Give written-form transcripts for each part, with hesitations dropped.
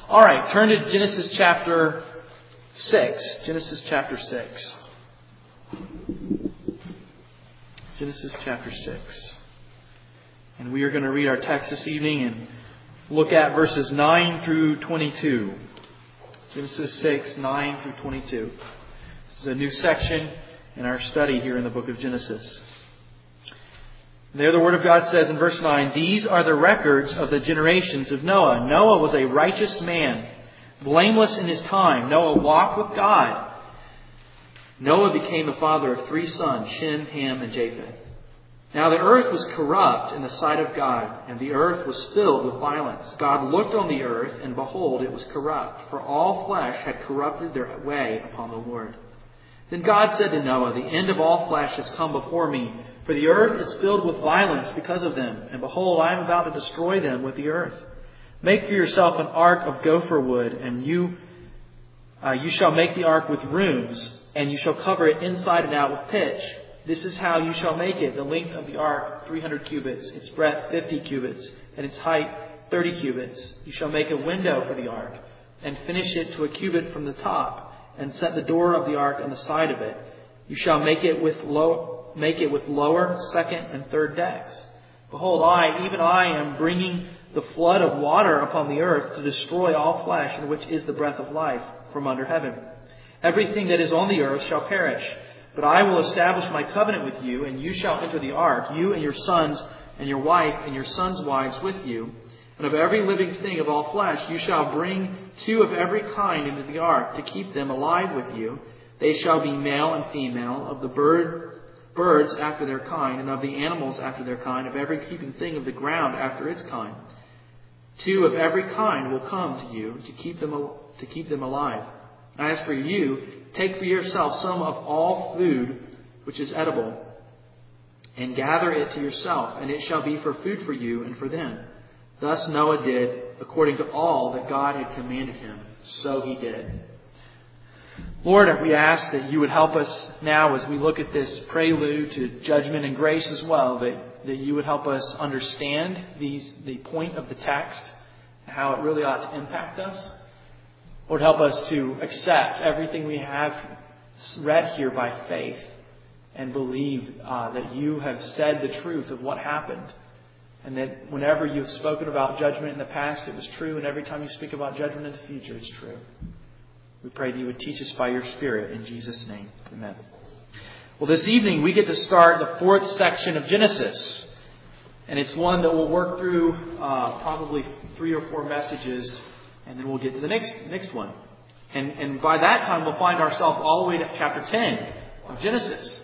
All right, turn to Genesis chapter 6. Genesis chapter 6. Genesis chapter 6. And we are going to read our text this evening and look at verses 9 through 22. Genesis 6, 9 through 22. This is a new section in our study here in the book of Genesis. There the Word of God says in verse 9, "These are the records of the generations of Noah. Noah was a righteous man, blameless in his time. Noah walked with God. Noah became the father of 3 sons, Shem, Ham, and Japheth. Now the earth was corrupt in the sight of God, and the earth was filled with violence. God looked on the earth, and behold, it was corrupt, for all flesh had corrupted their way upon the Lord. Then God said to Noah, The end of all flesh has come before me, for the earth is filled with violence because of them. And behold, I am about to destroy them with the earth. Make for yourself an ark of gopher wood, and you shall make the ark with rooms, and you shall cover it inside and out with pitch. This is how you shall make it. The length of the ark, 300 cubits, its breadth 50 cubits, and its height 30 cubits. You shall make a window for the ark, and finish it to a cubit from the top, and set the door of the ark on the side of it. You shall make it with lower, second, and third decks. Behold, even I am bringing the flood of water upon the earth to destroy all flesh, in which is the breath of life from under heaven. Everything that is on the earth shall perish. But I will establish my covenant with you, and you shall enter the ark, you and your sons and your wife and your sons' wives with you. And of every living thing of all flesh you shall bring 2 of every kind into the ark, to keep them alive with you. They shall be male and female, of the birds after their kind, and of the animals after their kind, of every creeping thing of the ground after its kind. 2 of every kind will come to you to keep them alive. As for you, take for yourself some of all food which is edible, and gather it to yourself, and it shall be for food for you and for them." Thus Noah did according to all that God had commanded him. So he did. Lord, we ask that you would help us now as we look at this prelude to judgment and grace as well, that you would help us understand the point of the text, how it really ought to impact us. Lord, help us to accept everything we have read here by faith and believe that you have said the truth of what happened. And that whenever you've spoken about judgment in the past, it was true. And every time you speak about judgment in the future, it's true. We pray that you would teach us by your Spirit. In Jesus' name, amen. Well, this evening we get to start the 4th section of Genesis. And it's one that we'll work through probably 3 or 4 messages. And then we'll get to the next one. And by that time, we'll find ourselves all the way to chapter 10 of Genesis.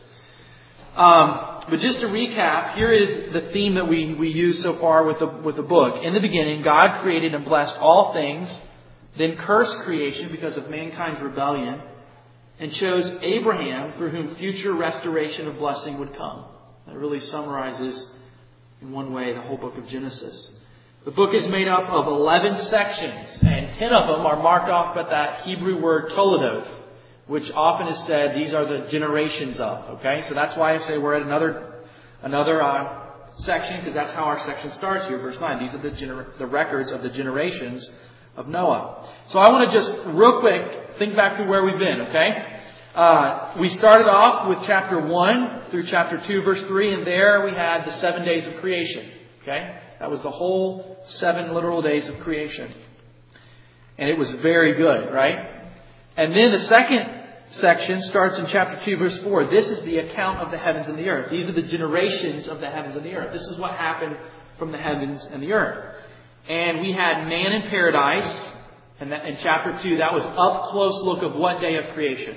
But just to recap, here is the theme that we use so far with the book. In the beginning, God created and blessed all things, then cursed creation because of mankind's rebellion, and chose Abraham, through whom future restoration of blessing would come. That really summarizes, in one way, the whole book of Genesis. The book is made up of 11 sections, and 10 of them are marked off by that Hebrew word toledot, which often is said these are the generations of. Okay, so that's why I say we're at another section, because that's how our section starts here, verse 9. These are the records of the generations of Noah. So I want to just real quick think back to where we've been. Okay, we started off with chapter 1 through chapter 2, verse 3, and there we had the 7 days of creation. Okay. That was the whole 7 literal days of creation. And it was very good, right? And then the second section starts in chapter 2, verse 4. This is the account of the heavens and the earth. These are the generations of the heavens and the earth. This is what happened from the heavens and the earth. And we had man in paradise. And in chapter 2, that was up close look of what day of creation?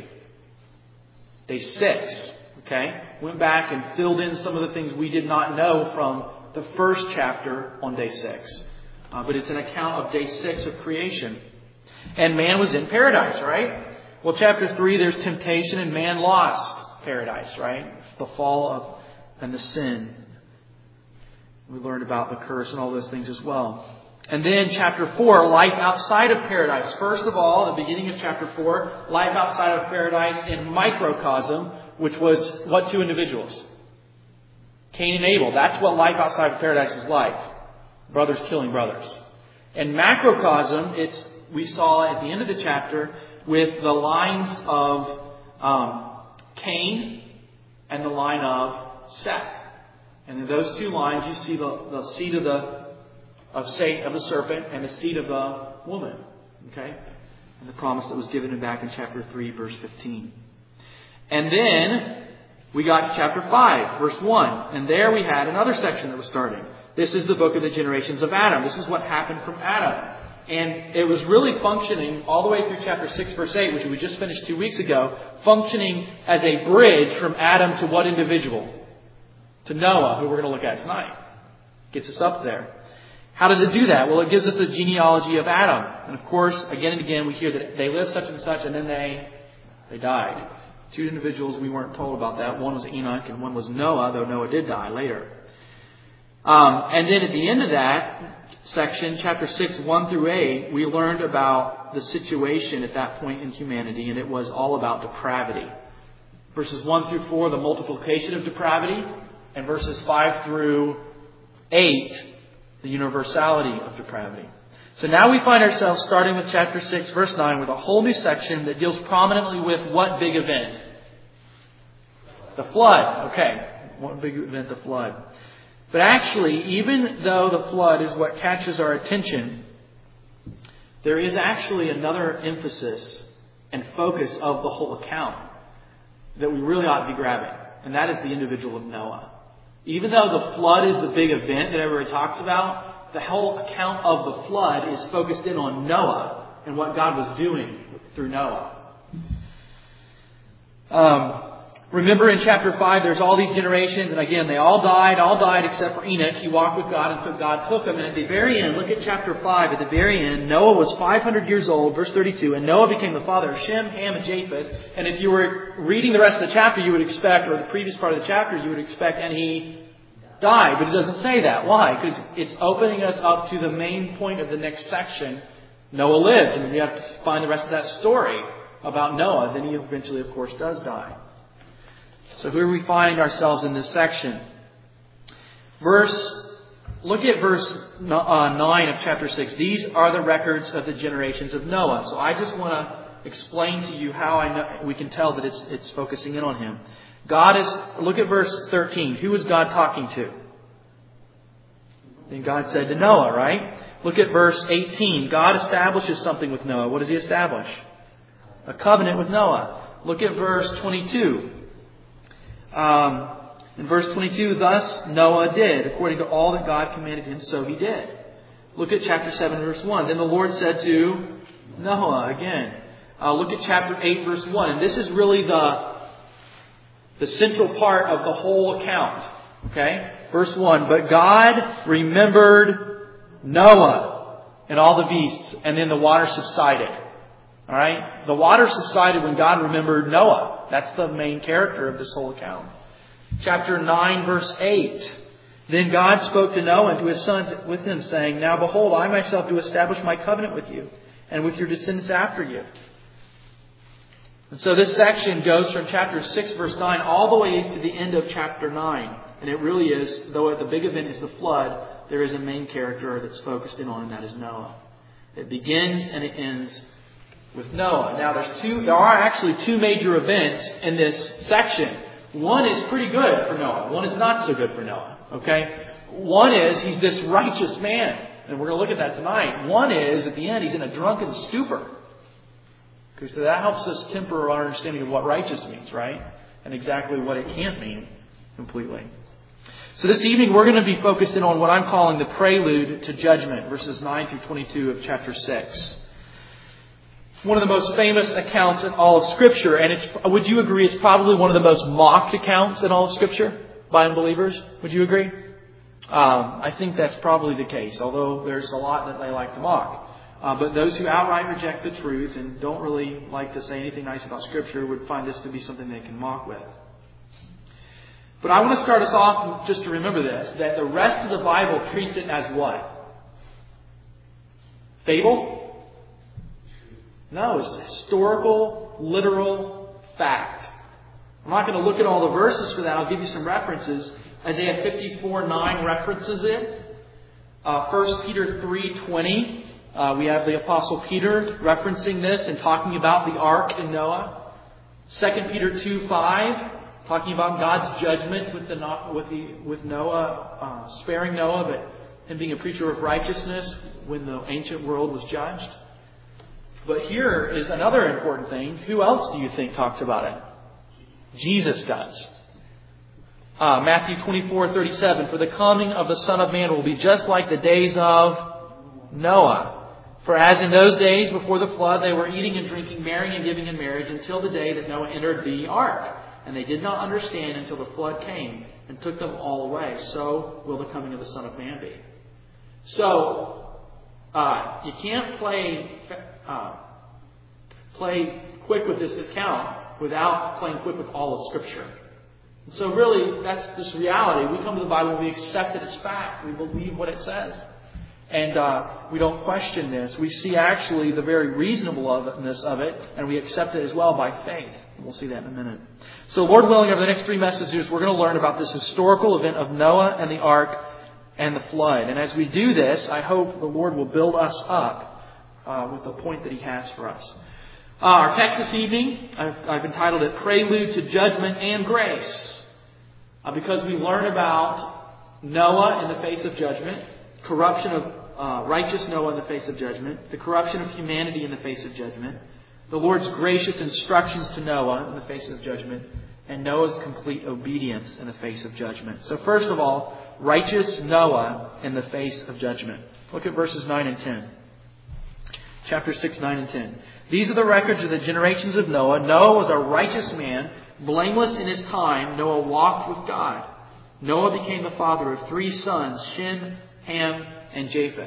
Day 6. Okay? Went back and filled in some of the things we did not know from the first chapter on day 6. But it's an account of day 6 of creation. And man was in paradise, right? Well, chapter 3, there's temptation and man lost paradise, right? The fall and the sin. We learned about the curse and all those things as well. And then chapter 4, life outside of paradise. First of all, the beginning of chapter 4, life outside of paradise in microcosm, which was what 2 individuals? Cain and Abel. That's what life outside of paradise is like. Brothers killing brothers. And macrocosm, it's we saw at the end of the chapter with the lines of Cain and the line of Seth. And in those two lines, you see the seed of the serpent and the seed of the woman. Okay? And the promise that was given back in chapter 3, verse 15. And then we got to chapter 5, verse 1. And there we had another section that was starting. This is the book of the generations of Adam. This is what happened from Adam. And it was really functioning all the way through chapter 6, verse 8, which we just finished 2 weeks ago, functioning as a bridge from Adam to what individual? To Noah, who we're going to look at tonight. Gets us up there. How does it do that? Well, it gives us the genealogy of Adam. And of course, again and again, we hear that they lived such and such, and then they died. 2 individuals, we weren't told about that. One was Enoch and one was Noah, though Noah did die later. And then at the end of that section, chapter 6, 1 through 8, we learned about the situation at that point in humanity, and it was all about depravity. Verses 1 through 4, the multiplication of depravity, and verses 5 through 8, the universality of depravity. So now we find ourselves starting with chapter 6, verse 9, with a whole new section that deals prominently with what big event? The flood. Okay. What big event? The flood. But actually, even though the flood is what catches our attention, there is actually another emphasis and focus of the whole account that we really ought to be grabbing. And that is the individual of Noah. Even though the flood is the big event that everybody talks about, the whole account of the flood is focused in on Noah and what God was doing through Noah. Remember in chapter 5, there's all these generations, and again, they all died except for Enoch. He walked with God and God took him. And at the very end, look at chapter 5. At the very end, Noah was 500 years old, verse 32, and Noah became the father of Shem, Ham, and Japheth. And if you were reading the rest of the chapter, you would expect, or the previous part of the chapter, you would expect, and he died. But it doesn't say that. Why? Because it's opening us up to the main point of the next section. Noah lived, and we have to find the rest of that story about Noah. Then he eventually, of course, does die. So here we find ourselves in this section. Look at verse 9 of chapter 6. These are the records of the generations of Noah. So I just want to explain to you how I know we can tell that it's focusing in on him. Look at verse 13. Who was God talking to? And God said to Noah, right? Look at verse 18. God establishes something with Noah. What does he establish? A covenant with Noah. Look at verse 22. In verse 22, thus Noah did, according to all that God commanded him, so he did. Look at chapter 7, verse 1. Then the Lord said to Noah, again. Look at chapter 8, verse 1. And this is really the central part of the whole account. Okay? Verse 1. But God remembered Noah and all the beasts, and then the water subsided. All right? The water subsided when God remembered Noah. That's the main character of this whole account. Chapter 9, verse 8. Then God spoke to Noah and to his sons with him, saying, Now behold, I myself do establish my covenant with you and with your descendants after you. And so this section goes from chapter 6, verse 9, all the way to the end of chapter 9. And it really is, though the big event is the flood, there is a main character that's focused in on, and that is Noah. It begins and it ends with Noah. Now there are actually two major events in this section. One is pretty good for Noah. One is not so good for Noah. Okay? One is he's this righteous man. And we're going to look at that tonight. One is, at the end, he's in a drunken stupor. Because that helps us temper our understanding of what righteous means, right? And exactly what it can't mean completely. So this evening we're going to be focused in on what I'm calling the prelude to judgment, verses 9 through 22 of chapter 6. One of the most famous accounts in all of Scripture, and would you agree it's probably one of the most mocked accounts in all of Scripture by unbelievers? Would you agree? I think that's probably the case, although there's a lot that they like to mock. But those who outright reject the truth and don't really like to say anything nice about Scripture would find this to be something they can mock with. But I want to start us off just to remember this, that the rest of the Bible treats it as what? Fable? No, it's historical, literal fact. I'm not going to look at all the verses for that. I'll give you some references. Isaiah 54:9 references it. 1 Peter 3:20 We have the Apostle Peter referencing this and talking about the ark in Noah. 2 Peter 2:5, talking about God's judgment with Noah, sparing Noah, but him being a preacher of righteousness when the ancient world was judged. But here is another important thing. Who else do you think talks about it? Jesus does. Matthew 24:37, for the coming of the Son of Man will be just like the days of Noah. For as in those days before the flood, they were eating and drinking, marrying and giving in marriage until the day that Noah entered the ark. And they did not understand until the flood came and took them all away. So will the coming of the Son of Man be. So, you can't play quick with this account without playing quick with all of Scripture. So really, that's just reality. We come to the Bible and we accept it as fact. We believe what it says. And we don't question this. We see actually the very reasonableness of it, and we accept it as well by faith. We'll see that in a minute. So Lord willing, over the next 3 messages, we're going to learn about this historical event of Noah and the ark and the flood. And as we do this, I hope the Lord will build us up with the point that He has for us. Our text this evening, I've entitled it Prelude to Judgment and Grace. Because we learn about Noah in the face of judgment, corruption of righteous Noah in the face of judgment, the corruption of humanity in the face of judgment, the Lord's gracious instructions to Noah in the face of judgment, and Noah's complete obedience in the face of judgment. So first of all, righteous Noah in the face of judgment. Look at verses 9 and 10. Chapter 6, 9 and 10. These are the records of the generations of Noah. Noah was a righteous man, blameless in his time. Noah walked with God. Noah became the father of 3 sons, Shem, Ham, and Japheth.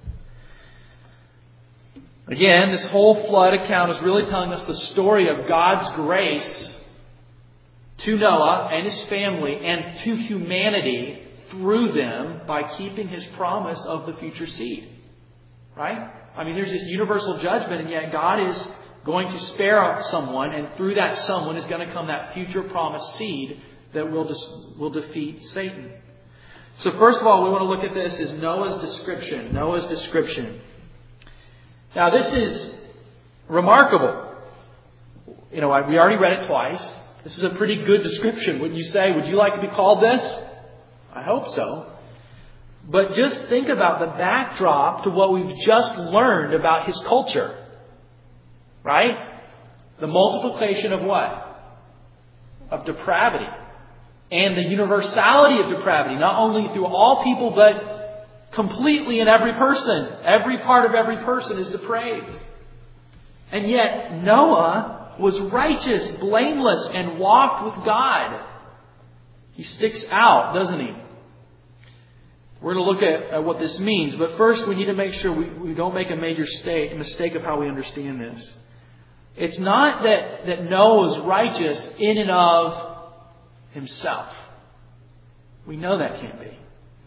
Again, this whole flood account is really telling us the story of God's grace to Noah and his family and to humanity through them by keeping His promise of the future seed. Right? I mean, there's this universal judgment, and yet God is going to spare someone, and through that someone is going to come that future promised seed that will defeat Satan. So first of all, we want to look at this as Noah's description. Noah's description. Now, this is remarkable. We already read it twice. This is a pretty good description. Wouldn't you say, would you like to be called this? I hope so. But just think about the backdrop to what we've just learned about his culture. Right? The multiplication of what? Of depravity. And the universality of depravity. Not only through all people, but completely in every person. Every part of every person is depraved. And yet Noah was righteous, blameless, and walked with God. He sticks out, doesn't he? We're going to look at what this means. But first, we need to make sure we don't make a major mistake of how we understand this. It's not that Noah was righteous in and of himself. We know that can't be.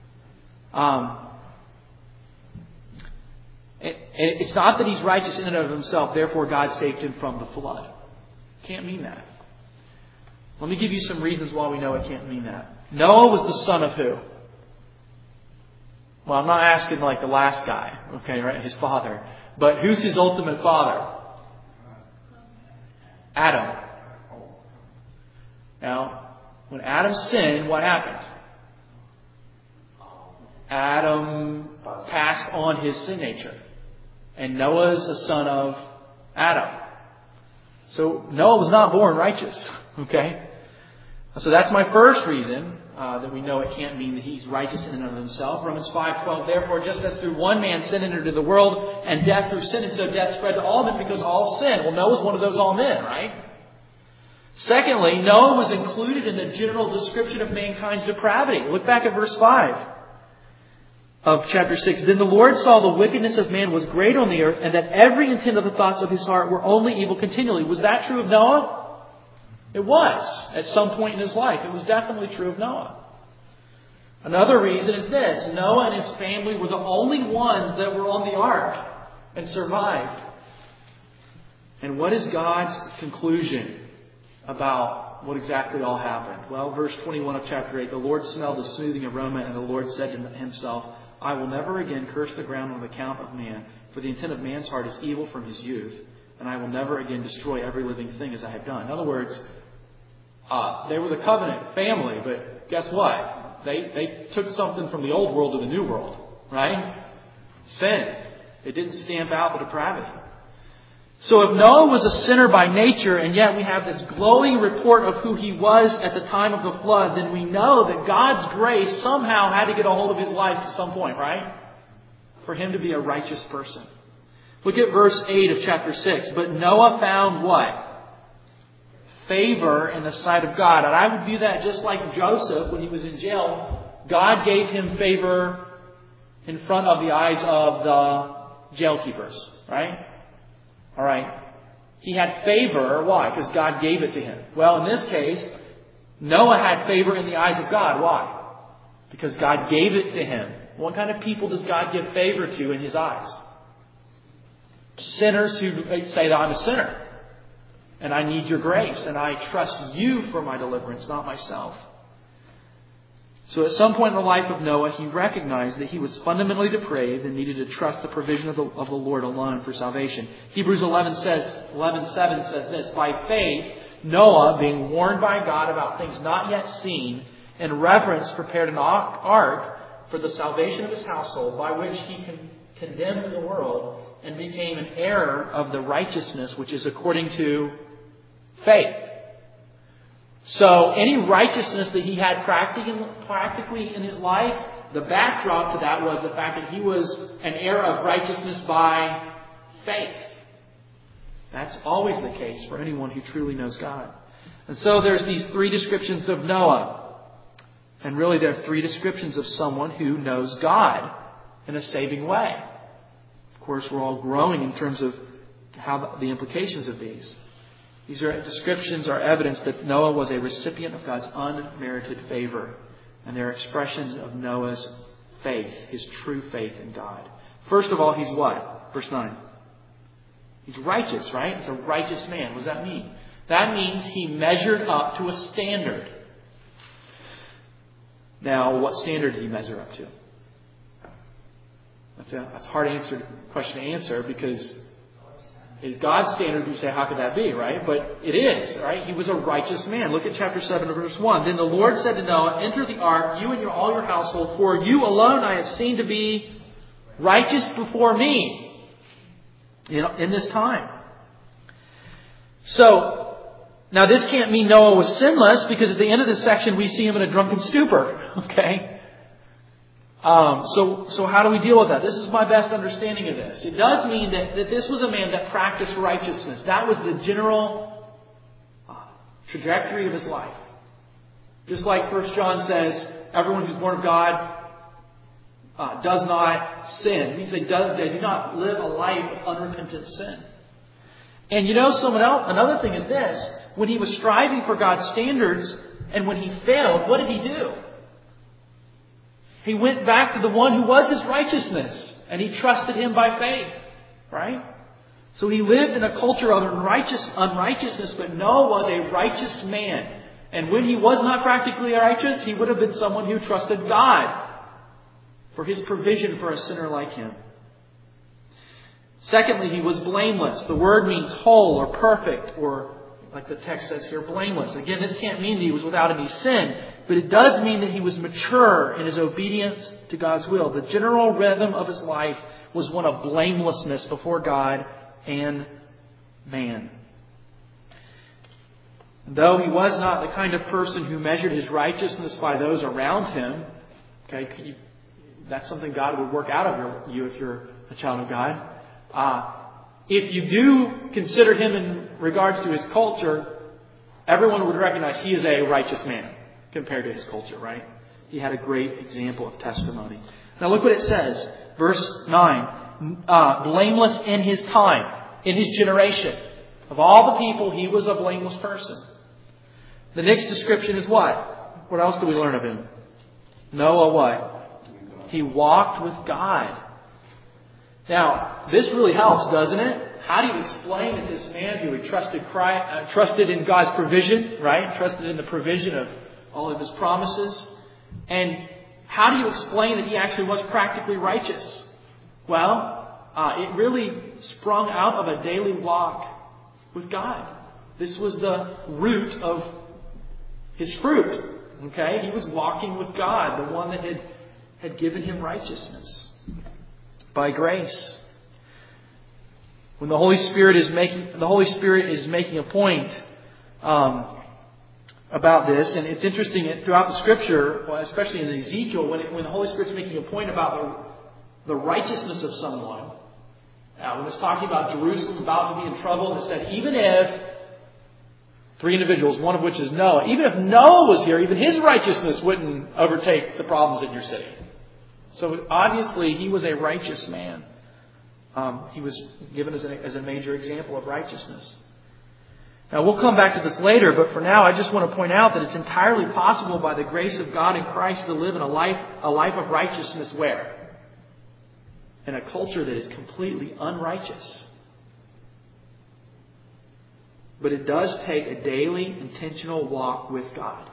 It's not that he's righteous in and of himself, therefore God saved him from the flood. Can't mean that. Let me give you some reasons why we know it can't mean that. Noah was the son of who? Well, I'm not asking like the last guy, okay, right? His father. But who's his ultimate father? Adam. Now, when Adam sinned, what happened? Adam passed on his sin nature. And Noah is a son of Adam. So Noah was not born righteous. Okay? So that's my first reason that we know it can't mean that he's righteous in and of himself. Romans 5:12, therefore, just as through one man sin entered into the world, and death through sin, and so death spread to all men because all sin. Well, Noah's one of those all men, right? Secondly, Noah was included in the general description of mankind's depravity. Look back at verse 5 of chapter 6. Then the Lord saw the wickedness of man was great on the earth, and that every intent of the thoughts of his heart were only evil continually. Was that true of Noah? It was. At some point in his life. It was definitely true of Noah. Another reason is this. Noah and his family were the only ones that were on the ark and survived. And what is God's conclusion about what exactly all happened? Well, verse 21 of chapter 8. The Lord smelled the soothing aroma, and the Lord said to himself, I will never again curse the ground on account of man, for the intent of man's heart is evil from his youth, and I will never again destroy every living thing as I have done. In other words, they were the covenant family, but guess what? They took something from the old world to the new world, right? Sin. It didn't stamp out the depravity. So if Noah was a sinner by nature, and yet we have this glowing report of who he was at the time of the flood, then we know that God's grace somehow had to get a hold of his life to some point, right? For him to be a righteous person. Look at verse 8 of chapter 6. But Noah found what? Favor in the sight of God. And I would view that just like Joseph when he was in jail. God gave him favor in front of the eyes of the jail keepers, right? All right. He had favor. Why? Because God gave it to him. Well, in this case, Noah had favor in the eyes of God. Why? Because God gave it to him. What kind of people does God give favor to in his eyes? Sinners who say that I'm a sinner. And I need your grace. And I trust you for my deliverance, not myself. So at some point in the life of Noah, he recognized that he was fundamentally depraved and needed to trust the provision of the Lord alone for salvation. Hebrews 11:7 says this, By faith, Noah, being warned by God about things not yet seen, in reverence prepared an ark for the salvation of his household, by which he condemned the world and became an heir of the righteousness which is according to faith. So any righteousness that he had practically in his life, the backdrop to that was the fact that he was an heir of righteousness by faith. That's always the case for anyone who truly knows God. And so there's these three descriptions of Noah. And really there are three descriptions of someone who knows God in a saving way. Of course, we're all growing in terms of how the implications of these. These descriptions are evidence that Noah was a recipient of God's unmerited favor. And they're expressions of Noah's faith, his true faith in God. First of all, he's what? Verse 9. He's righteous, right? He's a righteous man. What does that mean? That means he measured up to a standard. Now, what standard did he measure up to? That's a hard question to answer because is God's standard, you say, how could that be, right? But it is, right? He was a righteous man. Look at chapter 7, verse 1. Then the Lord said to Noah, Enter the ark, you and all your household, for you alone I have seen to be righteous before me in this time. So, now this can't mean Noah was sinless because at the end of this section we see him in a drunken stupor. Okay? So how do we deal with that? This is my best understanding of this. It does mean that this was a man that practiced righteousness. That was the general trajectory of his life. Just like 1 John says, everyone who's born of God does not sin. It means they do not live a life of unrepentant sin. And another thing is this. When he was striving for God's standards and when he failed, what did he do? He went back to the one who was his righteousness. And he trusted him by faith. Right? So he lived in a culture of unrighteousness, but Noah was a righteous man. And when he was not practically righteous, he would have been someone who trusted God for his provision for a sinner like him. Secondly, he was blameless. The word means whole or perfect, or like the text says here, blameless. Again, this can't mean that he was without any sin, but it does mean that he was mature in his obedience to God's will. The general rhythm of his life was one of blamelessness before God and man. Though he was not the kind of person who measured his righteousness by those around him, okay, that's something God would work out of you if you're a child of God. If you do consider him in regards to his culture, everyone would recognize he is a righteous man compared to his culture, right? He had a great example of testimony. Now look what it says. Verse 9. Blameless in his time, in his generation. Of all the people, he was a blameless person. The next description is what? What else do we learn of him? Noah what? He walked with God. Now, this really helps, doesn't it? How do you explain that this man who had trusted in God's provision, right? Trusted in the provision of all of his promises, and how do you explain that he actually was practically righteous? Well, it really sprung out of a daily walk with God. This was the root of his fruit. Okay? He was walking with God, the one that had given him righteousness by grace. When the Holy Spirit is making a point about this, and it's interesting throughout the Scripture, especially in Ezekiel, when the Holy Spirit's making a point about the righteousness of someone. When it's talking about Jerusalem about to be in trouble, and it said, even if three individuals, one of which is Noah, even if Noah was here, even his righteousness wouldn't overtake the problems in your city. So obviously he was a righteous man. He was given as a major example of righteousness. Now we'll come back to this later, but for now I just want to point out that it's entirely possible by the grace of God in Christ to live in a life of righteousness where? In a culture that is completely unrighteous. But it does take a daily, intentional walk with God.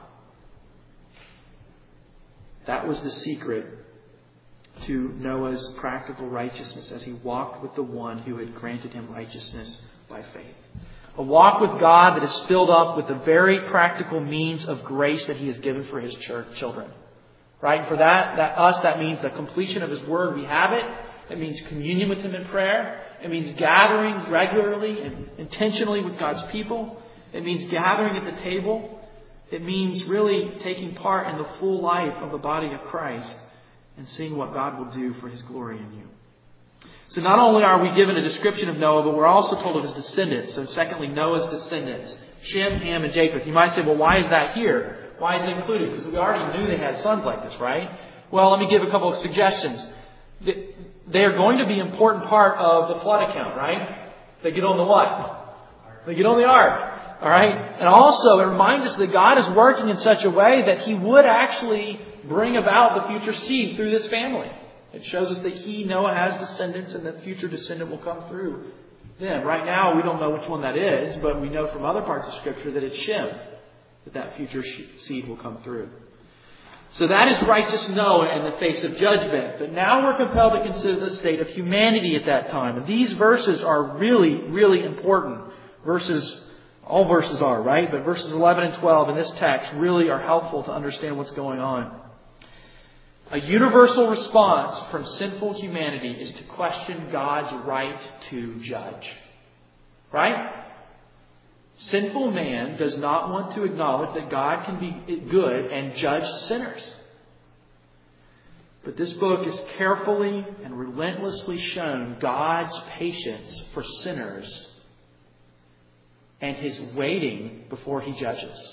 That was the secret to Noah's practical righteousness as he walked with the one who had granted him righteousness by faith. A walk with God that is filled up with the very practical means of grace that He has given for His children. Right? And for that means the completion of His Word. We have it. It means communion with Him in prayer. It means gathering regularly and intentionally with God's people. It means gathering at the table. It means really taking part in the full life of the body of Christ and seeing what God will do for His glory in you. So not only are we given a description of Noah, but we're also told of his descendants. So secondly, Noah's descendants, Shem, Ham, and Japheth. You might say, well, why is that here? Why is it included? Because we already knew they had sons like this, right? Well, let me give a couple of suggestions. They are going to be an important part of the flood account, right? They get on the what? They get on the ark. All right? And also, it reminds us that God is working in such a way that He would actually bring about the future seed through this family. It shows us that Noah, has descendants, and that future descendant will come through them. Right now, we don't know which one that is, but we know from other parts of Scripture that it's Shem, that future seed will come through. So that is righteous Noah in the face of judgment. But now we're compelled to consider the state of humanity at that time. And these verses are really, really important. All verses are, right? But verses 11 and 12 in this text really are helpful to understand what's going on. A universal response from sinful humanity is to question God's right to judge. Right? Sinful man does not want to acknowledge that God can be good and judge sinners. But this book is carefully and relentlessly shown God's patience for sinners and His waiting before He judges.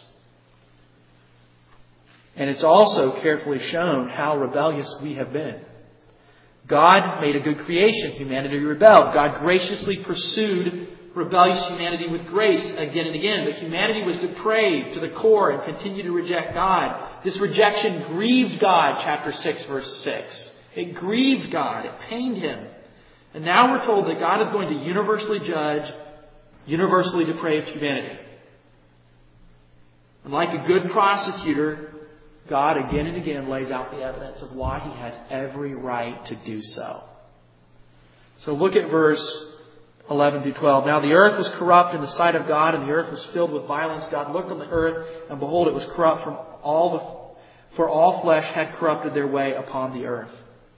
And it's also carefully shown how rebellious we have been. God made a good creation. Humanity rebelled. God graciously pursued rebellious humanity with grace again and again. But humanity was depraved to the core and continued to reject God. This rejection grieved God, chapter 6, verse 6. It grieved God. It pained Him. And now we're told that God is going to universally judge universally depraved humanity. And like a good prosecutor, God again and again lays out the evidence of why He has every right to do so. So look at verse 11 through 12. Now the earth was corrupt in the sight of God, and the earth was filled with violence. God looked on the earth, and behold, it was corrupt for all flesh had corrupted their way upon the earth.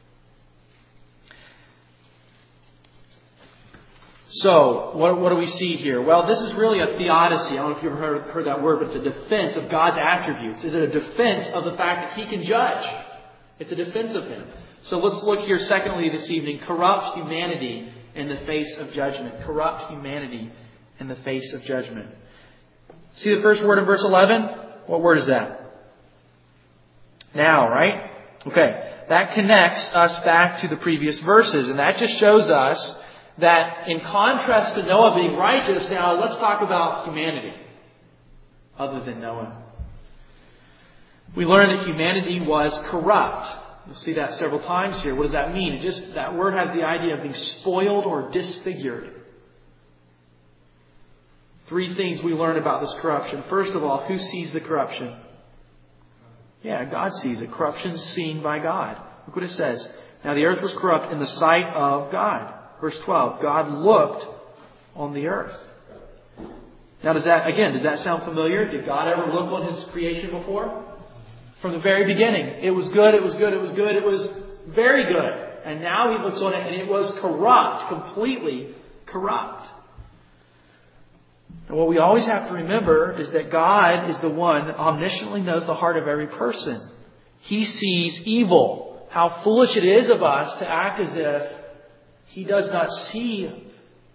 So, what do we see here? Well, this is really a theodicy. I don't know if you've ever heard that word, but it's a defense of God's attributes. Is it a defense of the fact that He can judge? It's a defense of Him. So let's look here, secondly, this evening. Corrupt humanity in the face of judgment. Corrupt humanity in the face of judgment. See the first word in verse 11? What word is that? Now, right? Okay. That connects us back to the previous verses. And that just shows us that in contrast to Noah being righteous, now let's talk about humanity other than Noah. We learn that humanity was corrupt. You'll see that several times here. What does that mean? That word has the idea of being spoiled or disfigured. Three things we learn about this corruption. First of all, who sees the corruption? Yeah, God sees it. Corruption's seen by God. Look what it says. Now the earth was corrupt in the sight of God. Verse 12. God looked on the earth. Now does that sound familiar? Did God ever look on His creation before? From the very beginning. It was good, it was good, it was good, it was very good. And now He looks on it and it was corrupt, completely corrupt. And what we always have to remember is that God is the one that omnisciently knows the heart of every person. He sees evil. How foolish it is of us to act as if He does not see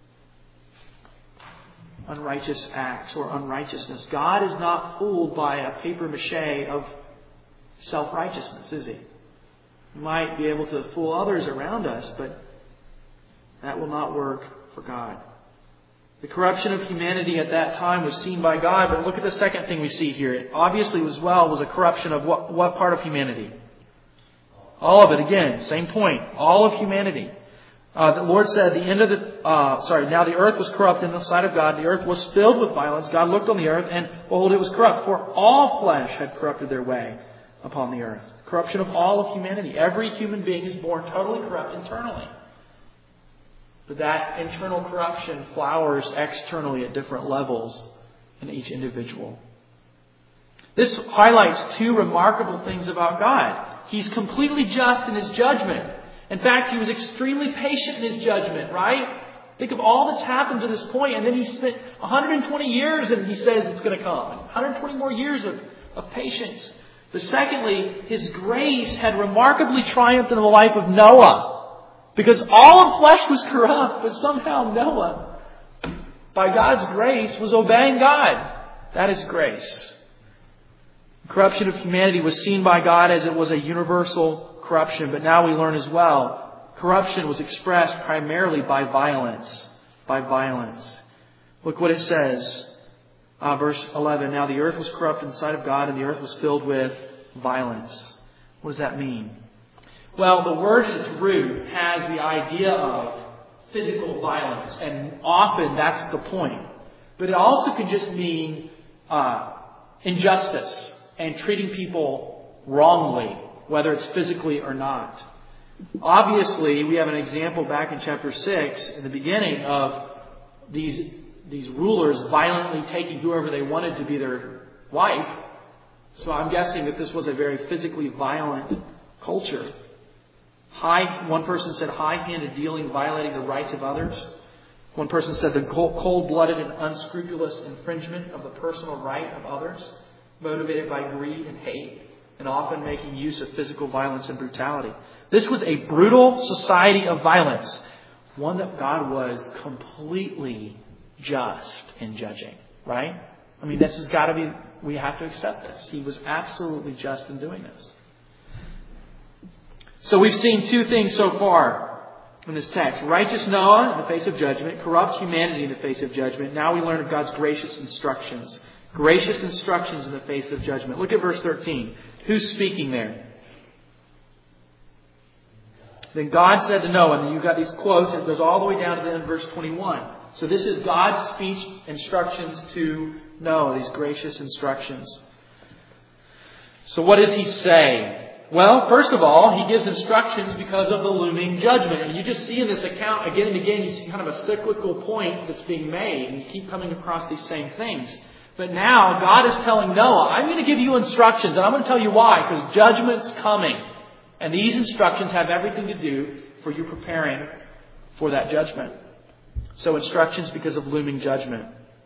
unrighteous acts or unrighteousness. God is not fooled by a papier-mâché of self-righteousness, is He? We might be able to fool others around us, but that will not work for God. The corruption of humanity at that time was seen by God, but look at the second thing we see here. It obviously was a corruption of what part of humanity? All of it, again, same point. All of humanity. The Lord said, now the earth was corrupt in the sight of God. The earth was filled with violence. God looked on the earth, and behold, it was corrupt. For all flesh had corrupted their way upon the earth. Corruption of all of humanity. Every human being is born totally corrupt internally. But that internal corruption flowers externally at different levels in each individual. This highlights two remarkable things about God. He's completely just in His judgment. In fact, He was extremely patient in His judgment, right? Think of all that's happened to this point, and then He spent 120 years and He says it's going to come. 120 more years of patience. But secondly, His grace had remarkably triumphed in the life of Noah. Because all of flesh was corrupt, but somehow Noah, by God's grace, was obeying God. That is grace. The corruption of humanity was seen by God as it was a universal corruption. But now we learn as well, corruption was expressed primarily by violence. By violence. Look what it says. Verse 11. Now the earth was corrupt in the sight of God, and the earth was filled with violence. What does that mean? Well, the word in its root has the idea of physical violence, and often that's the point. But it also can just mean injustice and treating people wrongly, whether it's physically or not. Obviously, we have an example back in chapter 6, in the beginning, of these rulers violently taking whoever they wanted to be their wife. So I'm guessing that this was a very physically violent culture. One person said high-handed dealing, violating the rights of others. One person said the cold-blooded and unscrupulous infringement of the personal right of others, motivated by greed and hate, and often making use of physical violence and brutality. This was a brutal society of violence, one that God was completely just in judging, right? I mean, this has got to be, we have to accept this. He was absolutely just in doing this. So we've seen two things so far in this text. Righteous Noah in the face of judgment, corrupt humanity in the face of judgment. Now we learn of God's gracious instructions. Gracious instructions in the face of judgment. Look at verse 13. Who's speaking there? Then God said to Noah, and you've got these quotes, it goes all the way down to the end of verse 21. So this is God's speech instructions to Noah, these gracious instructions. So what does He say? Well, first of all, He gives instructions because of the looming judgment. And you just see in this account, again and again, you see kind of a cyclical point that's being made. And you keep coming across these same things. But now, God is telling Noah, I'm going to give you instructions. And I'm going to tell you why. Because judgment's coming. And these instructions have everything to do for you preparing for that judgment. So instructions because of looming judgment.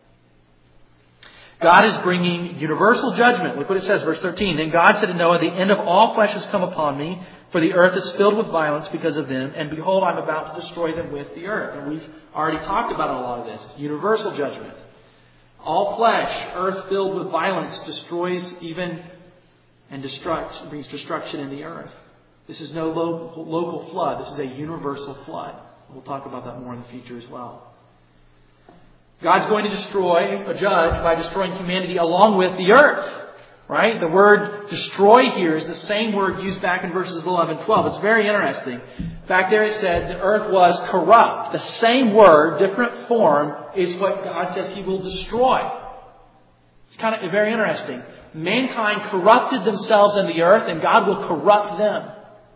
God is bringing universal judgment. Look what it says, verse 13. Then God said to Noah, the end of all flesh has come upon me, for the earth is filled with violence because of them. And behold, I'm about to destroy them with the earth. And we've already talked about a lot of this. Universal judgment. All flesh, earth filled with violence, destroys even and brings destruction in the earth. This is no local flood. This is a universal flood. We'll talk about that more in the future as well. God's going to judge by destroying humanity along with the earth. Right? The word destroy here is the same word used back in verses 11 and 12. It's very interesting. Back there it said the earth was corrupt. The same word, different form, is what God says He will destroy. It's kind of very interesting. mankind corrupted themselves in the earth, and God will corrupt them.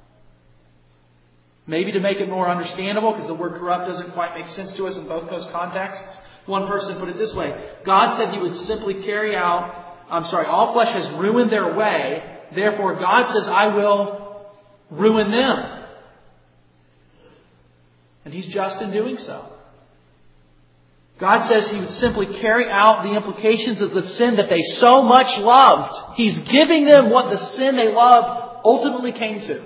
Maybe to make it more understandable, because the word corrupt doesn't quite make sense to us in both those contexts. One person put it this way: God said He would simply all flesh has ruined their way, therefore God says, I will ruin them. And He's just in doing so. God says He would simply carry out the implications of the sin that they so much loved. He's giving them what the sin they loved ultimately came to.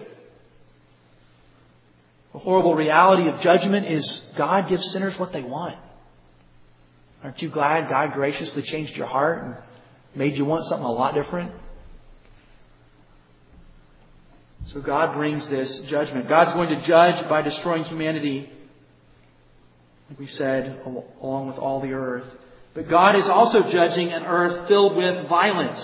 The horrible reality of judgment is God gives sinners what they want. Aren't you glad God graciously changed your heart and made you want something a lot different? So God brings this judgment. God's going to judge by destroying humanity, like we said, along with all the earth. But God is also judging an earth filled with violence.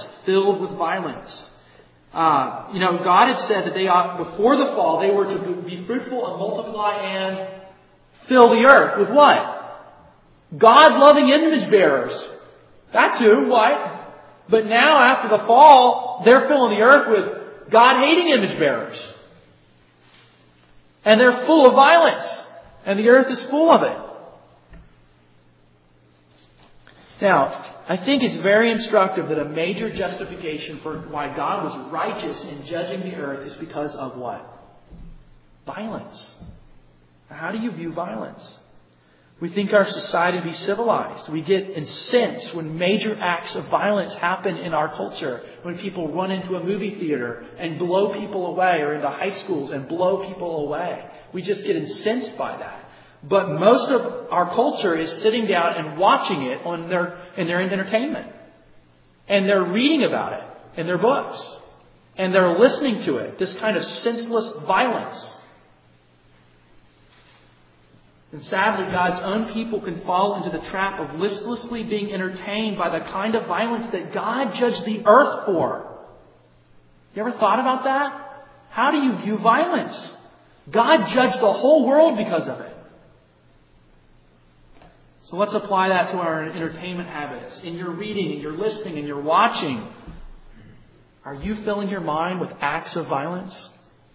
God had said that before the fall, they were to be fruitful and multiply and fill the earth with what? God-loving image bearers. That's who, what? But now, after the fall, they're filling the earth with God-hating image bearers. And they're full of violence. And the earth is full of it. Now, I think it's very instructive that a major justification for why God was righteous in judging the earth is because of what? Violence. How do you view violence? We think our society to be civilized. We get incensed when major acts of violence happen in our culture. When people run into a movie theater and blow people away, or into high schools and blow people away. We just get incensed by that. But most of our culture is sitting down and watching it in their entertainment. And they're reading about it in their books. And they're listening to it. This kind of senseless violence. And sadly, God's own people can fall into the trap of listlessly being entertained by the kind of violence that God judged the earth for. You ever thought about that? How do you view violence? God judged the whole world because of it. So let's apply that to our entertainment habits. In your reading, in your listening, in your watching, are you filling your mind with acts of violence?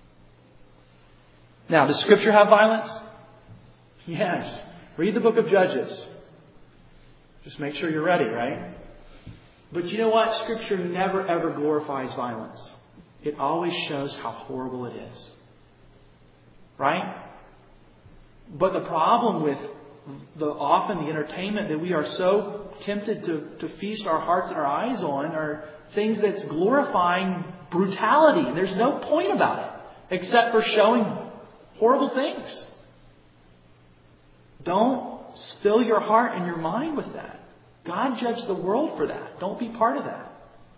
Now, does Scripture have violence? Yes. Read the book of Judges. Just make sure you're ready, right? But you know what? Scripture never ever glorifies violence. It always shows how horrible it is. Right? But the problem with often the entertainment that we are so tempted to feast our hearts and our eyes on are things that's glorifying brutality. And there's no point about it except for showing horrible things. Don't fill your heart and your mind with that. God judged the world for that. Don't be part of that.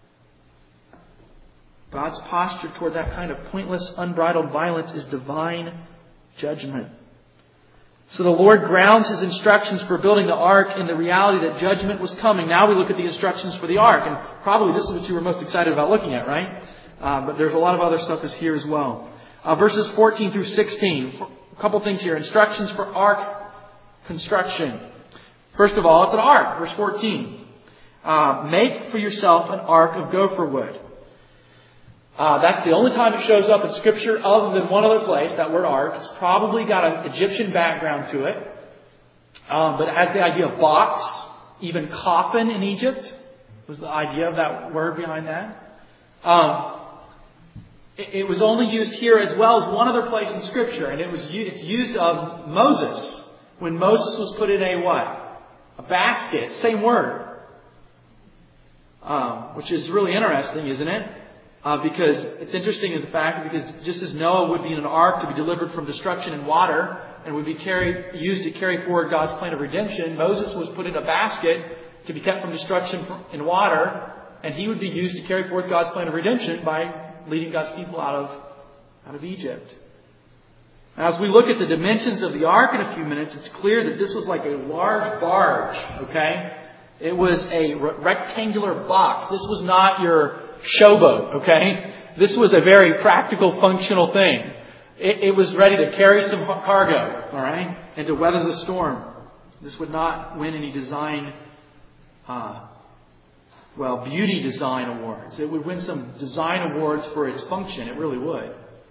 God's posture toward that kind of pointless, unbridled violence is divine judgment. So the Lord grounds His instructions for building the ark in the reality that judgment was coming. Now we look at the instructions for the ark. And probably this is what you were most excited about looking at, right? But there's a lot of other stuff is here as well. Verses 14 through 16. A couple things here. Instructions for ark construction. First of all, it's an ark. Verse 14. Make for yourself an ark of gopher wood. That's the only time it shows up in Scripture other than one other place, that word ark. It's probably got an Egyptian background to it. But it has the idea of box, even coffin in Egypt was the idea of that word behind that. It was only used here as well as one other place in Scripture. And it's used of Moses. When Moses was put in a what? A basket. Same word. Which is really interesting, isn't it? Because it's interesting in the fact because just as Noah would be in an ark to be delivered from destruction in water and would be used to carry forward God's plan of redemption, Moses was put in a basket to be kept from destruction in water, and he would be used to carry forth God's plan of redemption by leading God's people out of Egypt. Now, as we look at the dimensions of the ark in a few minutes, it's clear that this was like a large barge, okay? It was a rectangular box. This was not your showboat, okay? This was a very practical, functional thing. It was ready to carry some cargo, all right? And to weather the storm. This would not win any design beauty design awards. It would win some design awards for its function. It really would.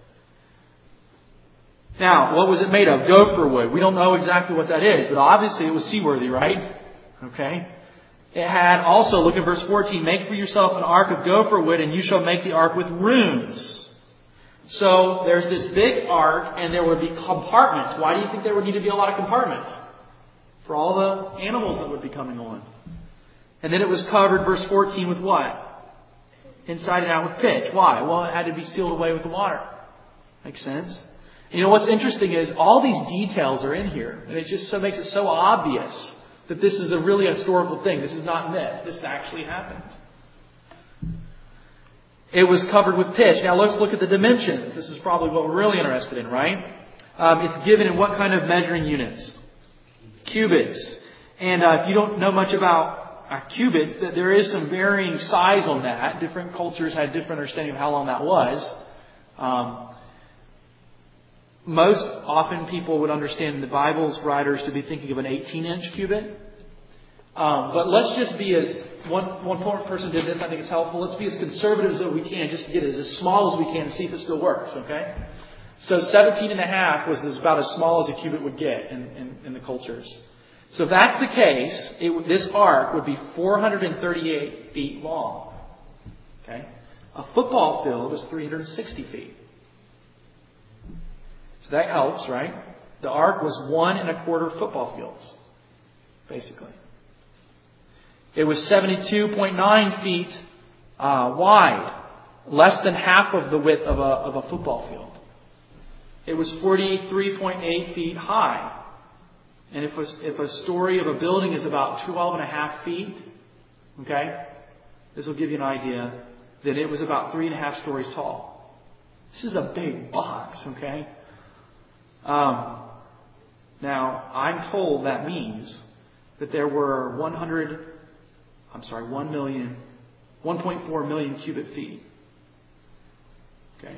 Now, what was it made of? Gopher wood. We don't know exactly what that is, but obviously it was seaworthy, right? Okay. It had also, look at verse 14, make for yourself an ark of gopher wood, and you shall make the ark with rooms. So there's this big ark, and there would be compartments. Why do you think there would need to be a lot of compartments? For all the animals that would be coming on. And then it was covered, verse 14, with what? Inside and out with pitch. Why? Well, it had to be sealed away with the water. Makes sense? You know, what's interesting is all these details are in here. And it just makes it so obvious that this is a really historical thing. This is not myth. This actually happened. It was covered with pitch. Now let's look at the dimensions. This is probably what we're really interested in, right? It's given in what kind of measuring units? Cubits. And if you don't know much about cubits, there is some varying size on that. Different cultures had different understanding of how long that was. Most often people would understand the Bible's writers to be thinking of an 18-inch cubit. But let's just be one person did this, I think it's helpful. Let's be as conservative as we can just to get it as small as we can and see if it still works, okay? So 17.5 was about as small as a cubit would get in the cultures. So if that's the case, this ark would be 438 feet long. Okay? A football field is 360 feet. So that helps, right? The ark was 1 1/4 football fields, basically. It was 72.9 feet wide, less than half of the width of a football field. It was 43.8 feet high. And if a story of a building is about 12.5 feet, okay, this will give you an idea, then it was about 3.5 stories tall. This is a big box, okay? Now, I'm told that means that there were 1.4 million cubic feet. Okay?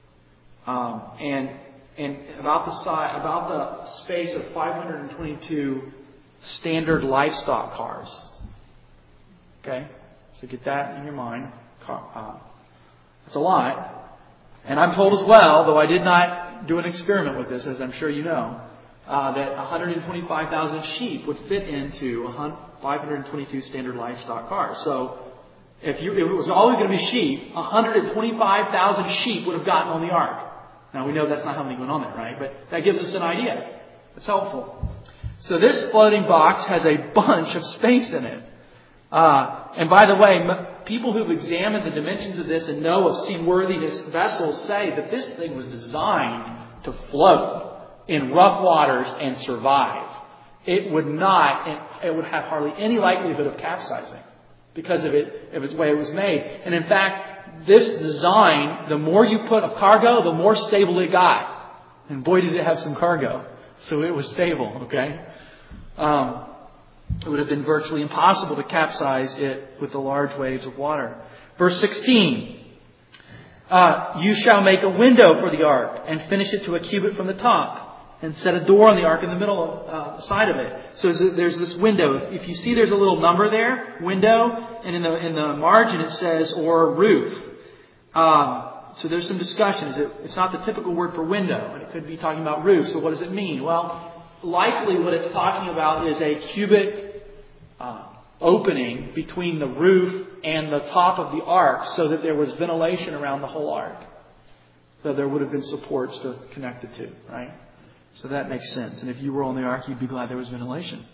And about the space of 522 standard livestock cars. Okay? So get that in your mind. That's a lot. And I'm told as well, though I did not do an experiment with this, as I'm sure you know, that 125,000 sheep would fit into 522 standard livestock cars. So if it was always going to be sheep, 125,000 sheep would have gotten on the ark. Now we know that's not how many went on there, right? But that gives us an idea. It's helpful. So this floating box has a bunch of space in it. And by the way, people who've examined the dimensions of this and know of seaworthiness vessels say that this thing was designed to float in rough waters and survive. It would have hardly any likelihood of capsizing because of its way it was made. And in fact, this design, the more you put of cargo, the more stable it got. And boy, did it have some cargo. So it was stable, okay? It would have been virtually impossible to capsize it with the large waves of water. Verse 16. You shall make a window for the ark and finish it to a cubit from the top. And set a door on the ark in the middle of the side of it. So there's this window. If you see there's a little number there, window, and in the margin it says, or roof. So there's some discussion. It's not the typical word for window, and it could be talking about roof. So what does it mean? Well, likely what it's talking about is a cubic opening between the roof and the top of the ark so that there was ventilation around the whole ark. So there would have been supports to connect the two, right? So that makes sense. And if you were on the ark, you'd be glad there was ventilation.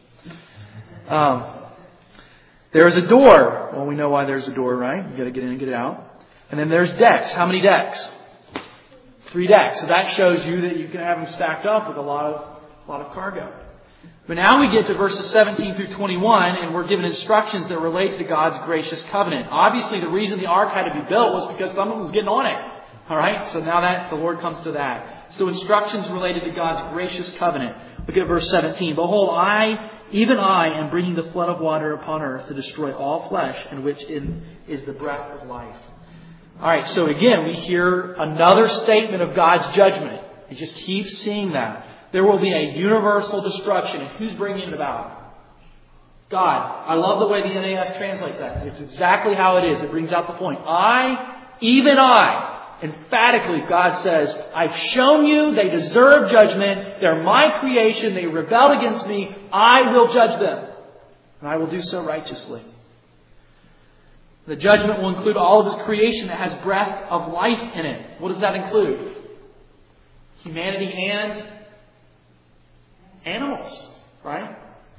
There is a door. Well, we know why there's a door, right? You've got to get in and get out. And then there's decks. How many decks? 3 decks. So that shows you that you can have them stacked up with a lot of cargo. But now we get to verses 17 through 21, and we're given instructions that relate to God's gracious covenant. Obviously, the reason the ark had to be built was because someone was getting on it. All right? So now that the Lord comes to that. So instructions related to God's gracious covenant. Look at verse 17. Behold, even I am bringing the flood of water upon earth to destroy all flesh, in which is the breath of life. All right, so again, we hear another statement of God's judgment. You just keep seeing that. There will be a universal destruction. And who's bringing it about? God. I love the way the NAS translates that. It's exactly how it is. It brings out the point. Even I, emphatically, God says, I've shown you they deserve judgment. They're my creation. They rebelled against me. I will judge them. And I will do so righteously. The judgment will include all of His creation that has breath of life in it. What does that include? Humanity and animals, right?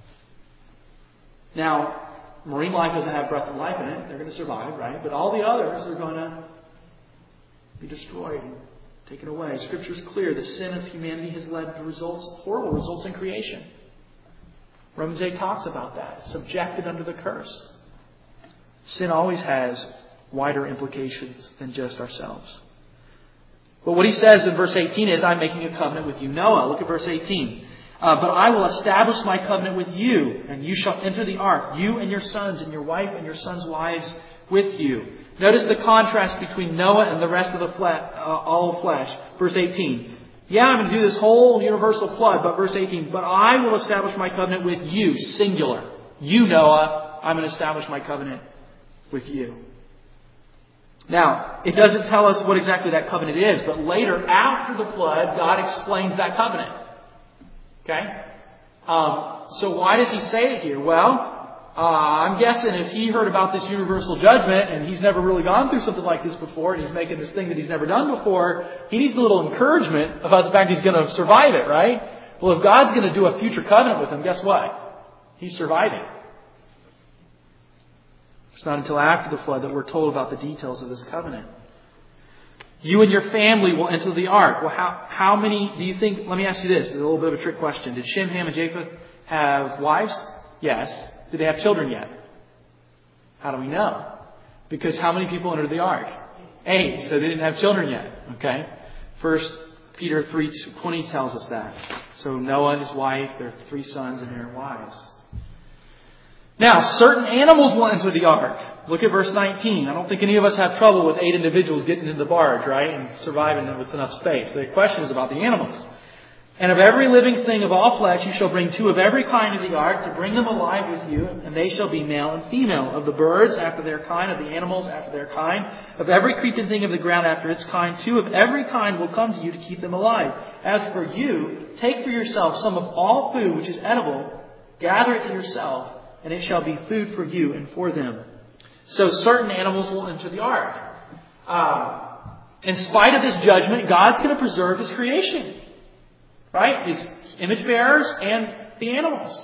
Now, marine life doesn't have breath of life in it. They're going to survive, right? But all the others are going to be destroyed and taken away. Scripture is clear. The sin of humanity has led to horrible results in creation. Romans 8 talks about that. Subjected under the curse. Sin always has wider implications than just ourselves. But what he says in verse 18 is, I'm making a covenant with you, Noah. Look at verse 18. But I will establish my covenant with you, and you shall enter the ark, you and your sons, and your wife and your sons' wives with you. Notice the contrast between Noah and the rest of the all flesh. Verse 18. Yeah, I'm going to do this whole universal flood, but verse 18, but I will establish my covenant with you, singular. You, Noah, I'm going to establish my covenant with you. Now, it doesn't tell us what exactly that covenant is, but later, after the flood, God explains that covenant. Okay? So why does He say it here? Well, I'm guessing if He heard about this universal judgment and He's never really gone through something like this before and He's making this thing that He's never done before, He needs a little encouragement about the fact He's going to survive it, right? Well, if God's going to do a future covenant with him, guess what? He's surviving. It's not until after the flood that we're told about the details of this covenant. You and your family will enter the ark. Well, how many do you think? Let me ask you this. It's a little bit of a trick question. Did Shem, Ham, and Japheth have wives? Yes. Did they have children yet? How do we know? Because how many people entered the ark? 8. So they didn't have children yet. Okay. 1 Peter 3:20 tells us that. So Noah and his wife, their 3 sons and their wives. Now, certain animals will enter the ark. Look at verse 19. I don't think any of us have trouble with 8 individuals getting into the barge, right? And surviving with enough space. The question is about the animals. And of every living thing of all flesh, you shall bring 2 of every kind of the ark to bring them alive with you. And they shall be male and female. Of the birds after their kind, of the animals after their kind. Of every creeping thing of the ground after its kind. 2 of every kind will come to you to keep them alive. As for you, take for yourself some of all food which is edible. Gather it to yourself. And it shall be food for you and for them. So certain animals will enter the ark. In spite of this judgment, God's going to preserve His creation. Right? His image bearers and the animals.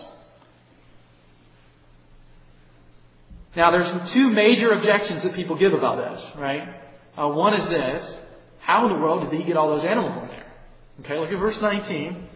Now there's 2 major objections that people give about this. Right? One is this. How in the world did He get all those animals in there? Okay, look at verse 19.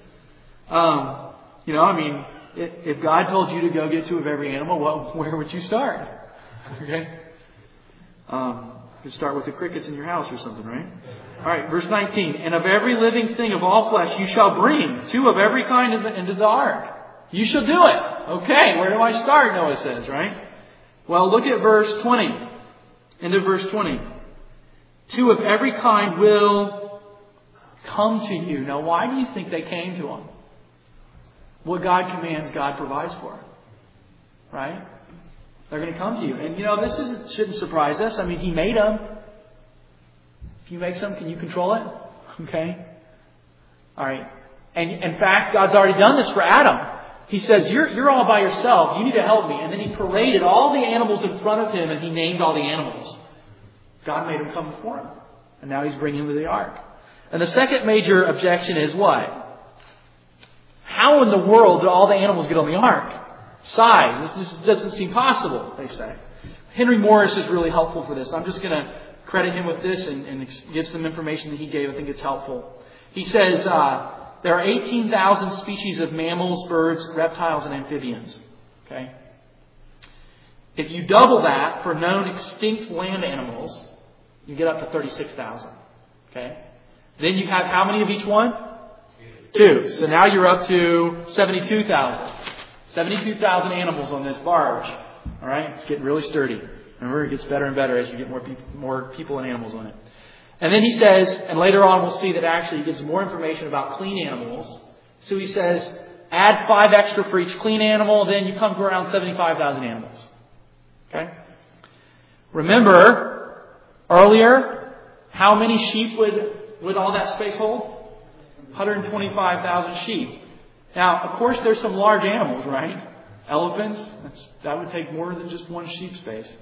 If God told you to go get 2 of every animal, where would you start? Okay? You could start with the crickets in your house or something, right? All right, verse 19. And of every living thing of all flesh you shall bring 2 of every kind into the ark. You shall do it. Okay, where do I start? Noah says, right? Well, look at verse 20. End of verse 20. 2 of every kind will come to you. Now, why do you think they came to Him? What God commands, God provides for. Right? They're going to come to you. And this shouldn't surprise us. I mean, He made them. If you make some, can you control it? Okay? Alright. And in fact, God's already done this for Adam. He says, you're all by yourself. You need to help me. And then He paraded all the animals in front of Him and He named all the animals. God made them come before Him. And now He's bringing them to the ark. And the second major objection is what? How in the world did all the animals get on the ark? Size. This doesn't seem possible, they say. Henry Morris is really helpful for this. I'm just going to credit him with this and give some information that he gave. I think it's helpful. He says there are 18,000 species of mammals, birds, reptiles, and amphibians. Okay? If you double that for known extinct land animals, you get up to 36,000. Okay? Then you have how many of each one? 2. So now you're up to 72,000. 72,000 animals on this barge. All right? It's getting really sturdy. Remember, it gets better and better as you get more people and animals on it. And then he says, and later on we'll see that actually he gives more information about clean animals. So he says, add 5 extra for each clean animal, then you come to around 75,000 animals. Okay? Remember, earlier, how many sheep would all that space hold? 125,000 sheep. Now, of course, there's some large animals, right? Elephants, that would take more than just one sheep space.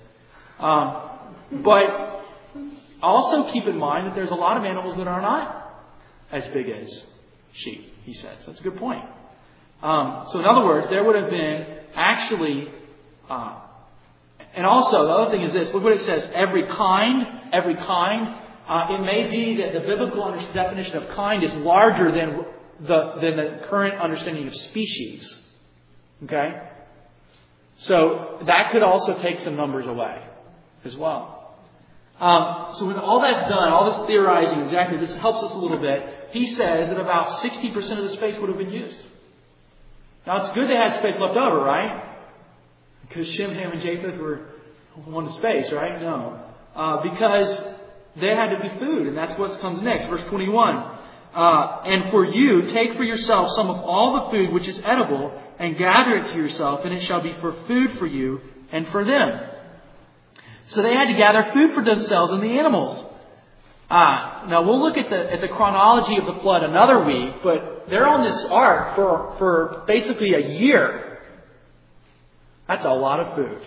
But also keep in mind that there's a lot of animals that are not as big as sheep, he says. That's a good point. So in other words, there would have been actually, and also the other thing is this, look what it says, every kind. It may be that the biblical definition of kind is larger than the current understanding of species. Okay? So that could also take some numbers away as well. So when all that's done, all this theorizing, exactly, this helps us a little bit. He says that about 60% of the space would have been used. Now it's good they had space left over, right? Because Shem, Ham, and Japheth wanted space, right? No. Because there had to be food, and that's what comes next. Verse 21. And for you, take for yourself some of all the food which is edible, and gather it to yourself, and it shall be for food for you and for them. So they had to gather food for themselves and the animals. Now we'll look at the chronology of the flood another week, but they're on this ark for basically a year. That's a lot of food.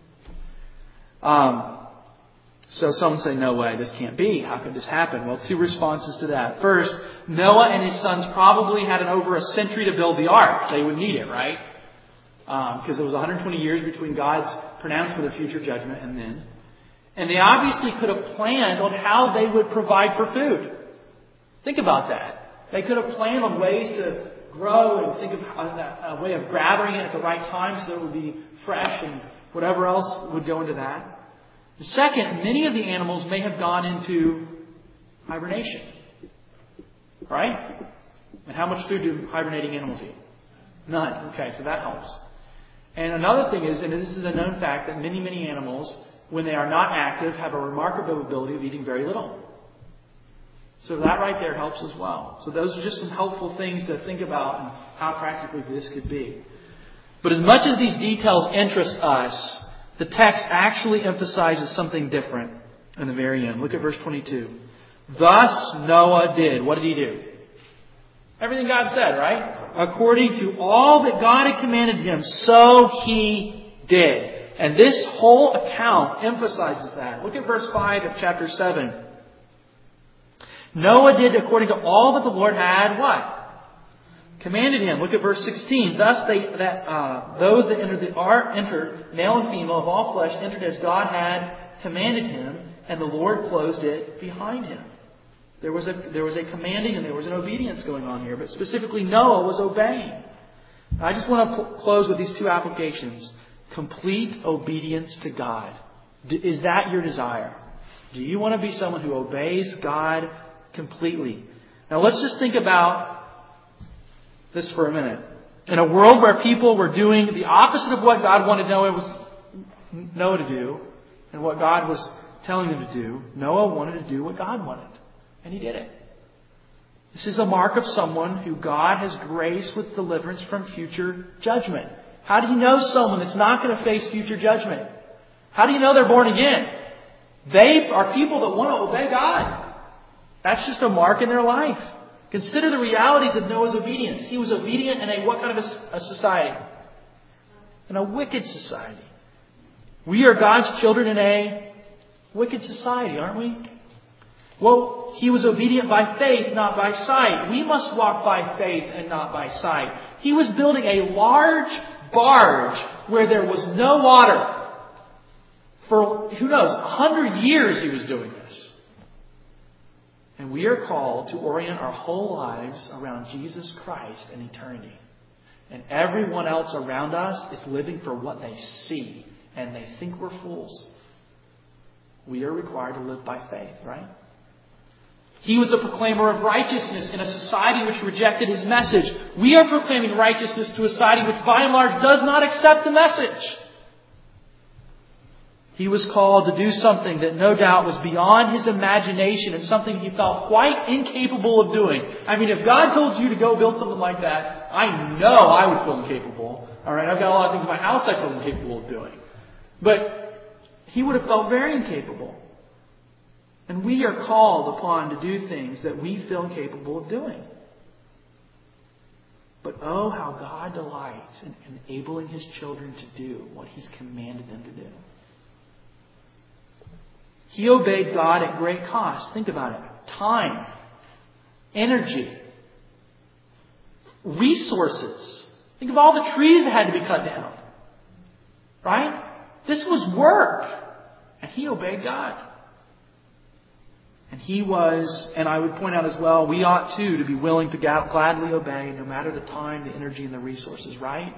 So some say, no way, this can't be. How could this happen? Well, 2 responses to that. First, Noah and his sons probably had over a century to build the ark. They would need it, right? Because it was 120 years between God's pronouncement of future judgment and then. And they obviously could have planned on how they would provide for food. Think about that. They could have planned on ways to grow and think of a way of gathering it at the right time so that it would be fresh and whatever else would go into that. Second, many of the animals may have gone into hibernation. Right? And how much food do hibernating animals eat? None. Okay, so that helps. And another thing is, and this is a known fact, that many, many animals, when they are not active, have a remarkable ability of eating very little. So that right there helps as well. So those are just some helpful things to think about and how practically this could be. But as much as these details interest us, the text actually emphasizes something different in the very end. Look at verse 22. Thus Noah did. What did he do? Everything God said, right? According to all that God had commanded him, so he did. And this whole account emphasizes that. Look at verse 5 of chapter 7. Noah did according to all that the Lord had what? Commanded him. Look at verse 16. Thus those that entered the ark entered, male and female of all flesh, entered as God had commanded him, and the Lord closed it behind him. There was a commanding and there was an obedience going on here, but specifically Noah was obeying. I just want to close with these 2 applications. Complete obedience to God. Is that your desire? Do you want to be someone who obeys God completely? Now let's just think about this for a minute. In a world where people were doing the opposite of what God wanted Noah to do, and what God was telling them to do, Noah wanted to do what God wanted. And he did it. This is a mark of someone who God has graced with deliverance from future judgment. How do you know someone that's not going to face future judgment? How do you know they're born again? They are people that want to obey God. That's just a mark in their life. Consider the realities of Noah's obedience. He was obedient in what kind of a society? In a wicked society. We are God's children in a wicked society, aren't we? Well, he was obedient by faith, not by sight. We must walk by faith and not by sight. He was building a large barge where there was no water. For, 100 years he was doing this. And we are called to orient our whole lives around Jesus Christ and eternity. And everyone else around us is living for what they see. And they think we're fools. We are required to live by faith, right? He was a proclaimer of righteousness in a society which rejected his message. We are proclaiming righteousness to a society which by and large does not accept the message. He was called to do something that no doubt was beyond his imagination and something he felt quite incapable of doing. I mean, if God told you to go build something like that, I know I would feel incapable. All right, I've got a lot of things in my house I feel incapable of doing. But he would have felt very incapable. And we are called upon to do things that we feel incapable of doing. But oh, how God delights in enabling His children to do what He's commanded them to do. He obeyed God at great cost. Think about it. Time, energy, resources. Think of all the trees that had to be cut down. Right? This was work. And He obeyed God. And He was, and I would point out as well, we ought too to be willing to gladly obey no matter the time, the energy, and the resources, right?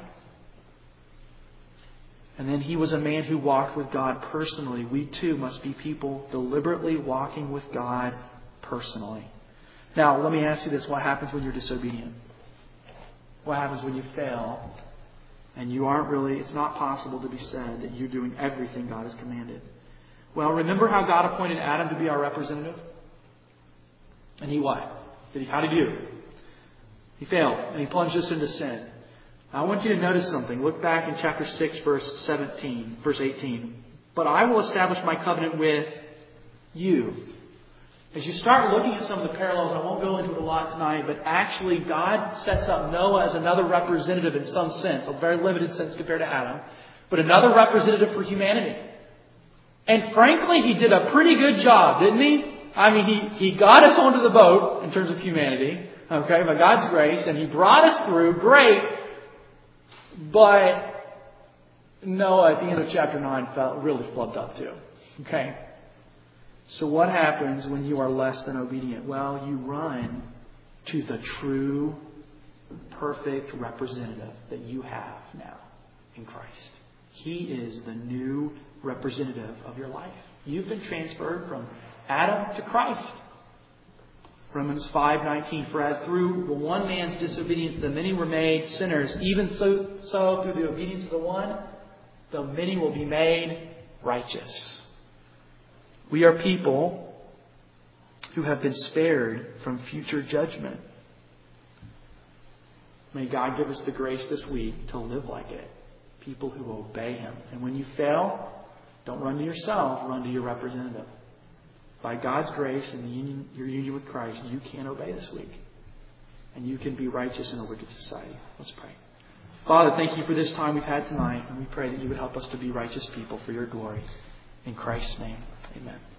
And then He was a man who walked with God personally. We too must be people deliberately walking with God personally. Now, let me ask you this. What happens when you're disobedient? What happens when you fail and you aren't really, it's not possible to be said that you're doing everything God has commanded? Well, remember how God appointed Adam to be our representative? And he what? How did he do? He failed and he plunged us into sin. I want you to notice something. Look back in chapter 6, verse 18. But I will establish my covenant with you. As you start looking at some of the parallels, I won't go into it a lot tonight, but actually God sets up Noah as another representative in some sense, a very limited sense compared to Adam, but another representative for humanity. And frankly, he did a pretty good job, didn't he? I mean, he got us onto the boat in terms of humanity, okay, by God's grace, and He brought us through. Great. But Noah, at the end of chapter 9, felt really flubbed up too. Okay? So what happens when you are less than obedient? Well, you run to the true, perfect representative that you have now in Christ. He is the new representative of your life. You've been transferred from Adam to Christ. Romans 5:19, for as through the one man's disobedience the many were made sinners, even so through the obedience of the one, the many will be made righteous. We are people who have been spared from future judgment. May God give us the grace this week to live like it. People who obey Him. And when you fail, don't run to yourself, run to your representative. By God's grace and your union with Christ, you can obey this week. And you can be righteous in a wicked society. Let's pray. Father, thank You for this time we've had tonight. And we pray that You would help us to be righteous people for Your glory. In Christ's name, amen.